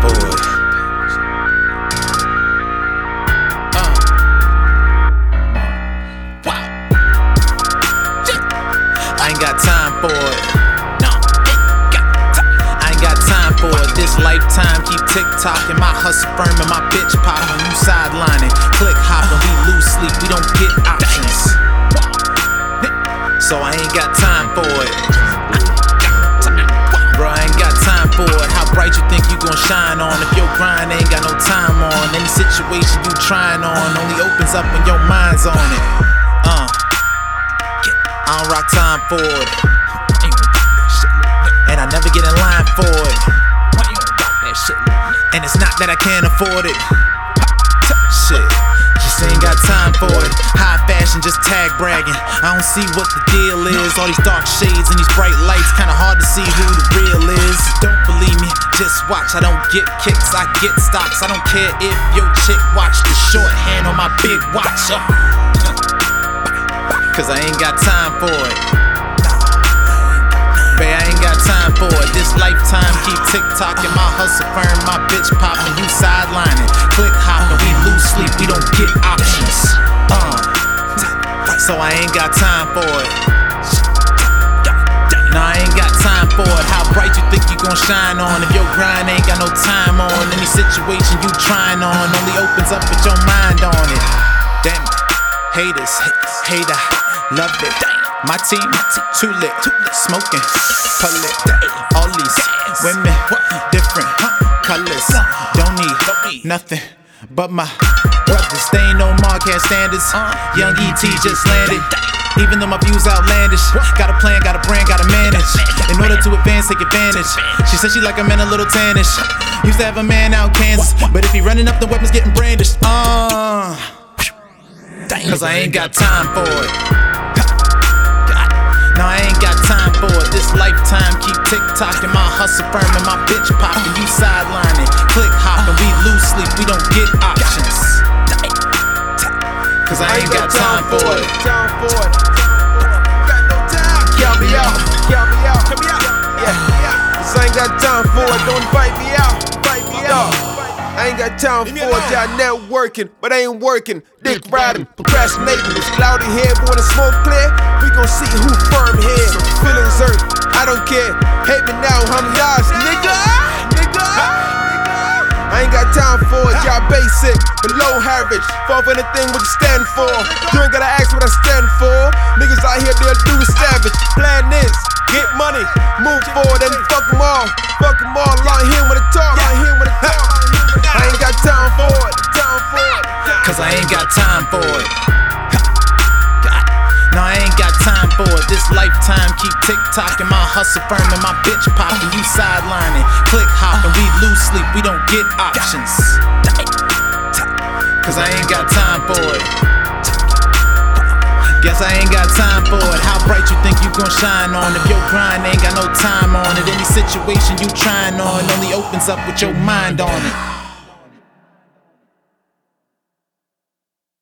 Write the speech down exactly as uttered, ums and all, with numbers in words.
for it. Uh. Wow. I ain't got time for it. No, ain't got time. I ain't got time for it. This lifetime keep tick-tocking. My hustle firm and my bitch popping. You sidelining, click hopping. We lose sleep, we don't get options. So I ain't got time for it. Bro, I ain't got time for it. How bright you think you gon' shine on if your grind ain't got no time on? Any situation you trying on only opens up when your mind's on it. Uh, I don't rock time for it, and I never get in line for it. And it's not that I can't afford it. Shit, just ain't got time for it. High fashion, just tag bragging. I don't see what the deal is. All these dark shades and these bright lights, kinda hard to see who the real is. Don't believe me, just watch. I don't get kicks, I get stocks. I don't care if your chick watch the shorthand on my big watch. uh. Cause I ain't got time for it. Bae, I ain't got time for it. This lifetime keep tick-tocking. My hustle firm, my bitch popping. You sidelining, click hopping. We lose sleep, we don't get options. Uh, so I ain't got time for it. No, I ain't got time for it. How bright you think you gon' shine on if your grind ain't got no time on? Any situation you trying on only opens up with your mind on it. Damn it, haters, hate I love it. My team, too lit, smoking, public. All these women, different colors. Don't need nothing but my brothers. They ain't no Marquez standards. Young E T just landed. Even though my views outlandish, got a plan, got a brand, got to manage. In order to advance, take advantage. She said she like a man a little tannish. Used to have a man out Kansas, but if he running up, the weapons getting brandished. Uh, Cause I ain't got time for it. No, I ain't got time for it. This lifetime keep tick-tocking. My hustle firm and my bitch popping. You sidelining, click hopping. We lose sleep, we don't get options. Cause I ain't got time for it. Got no time. Count me out, count me out, count me out. Yeah, cause I ain't got time for it. Don't invite me out, invite me out. I ain't got time for it, y'all networking, but I ain't working. Dick riding, procrastinating. It's cloudy here, but when the smoke clear, we gon' see who firm here. Feelings hurt, I don't care. Hate me now, I'm lost, nigga. Nigga. I ain't got time for it, y'all basic, below average. Fall for anything what you stand for. You ain't gotta ask what I stand for. Niggas out here, they'll do is savage. Plan is, get money, move forward and fuck them all. Fuck them all, out here with the talk, out here with the talk. I ain't got time for it, time for it. Cause I ain't got time for it. No, I ain't got time for it. This lifetime keep tick-tocking. My hustle firm and my bitch popping. You sidelining, click hopping. We lose sleep, we don't get options. Cause I ain't got time for it. Guess I ain't got time for it. How bright you think you gon' shine on if your grind ain't got no time on it? Any situation you trying on only opens up with your mind on it.